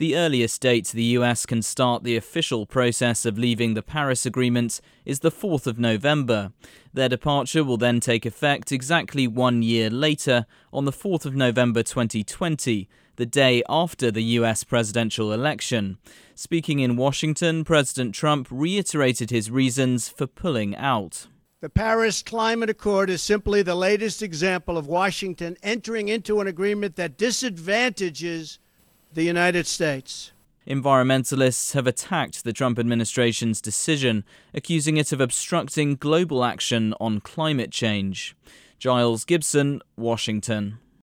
The earliest date the US can start the official process of leaving the Paris Agreement is the 4th of November. Their departure will then take effect exactly 1 year later, on the 4th of November 2020, the day after the US presidential election. Speaking in Washington, President Trump reiterated his reasons for pulling out. The Paris Climate Accord is simply the latest example of Washington entering into an agreement that disadvantages the United States. Environmentalists have attacked the Trump administration's decision, accusing it of obstructing global action on climate change. Giles Gibson, Washington.